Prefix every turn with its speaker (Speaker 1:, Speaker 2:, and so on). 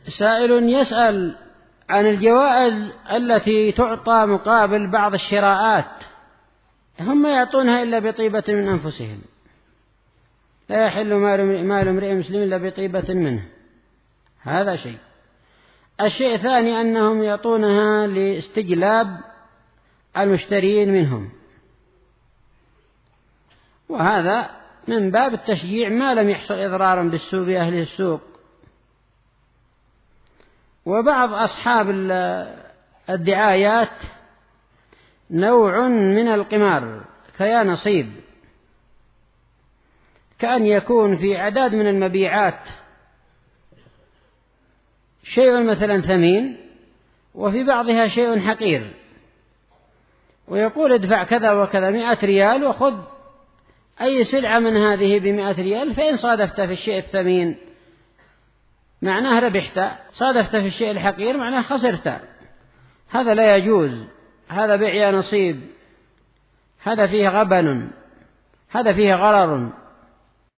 Speaker 1: سائل يسأل عن الجوائز التي تعطى مقابل بعض الشراءات، هم يعطونها إلا بطيبة من أنفسهم، لا يحل مال امرئ مسلم إلا بطيبة منه، هذا شيء. الشيء الثاني أنهم يعطونها لاستجلاب المشترين منهم، وهذا من باب التشجيع ما لم يحصل إضرارا بالسوء بأهل السوق. وبعض أصحاب الدعايات نوع من القمار كيا نصيب، كأن يكون في عدد من المبيعات شيء مثلا ثمين وفي بعضها شيء حقير، ويقول ادفع كذا وكذا 100 ريال وخذ أي سلعة من هذه ب100 ريال، فإن صادفت في الشيء الثمين معناه ربحت، صادفت في الشيء الحقير معناه خسرت. هذا لا يجوز، هذا بيع نصيب، هذا فيه غبن، هذا فيه غرر.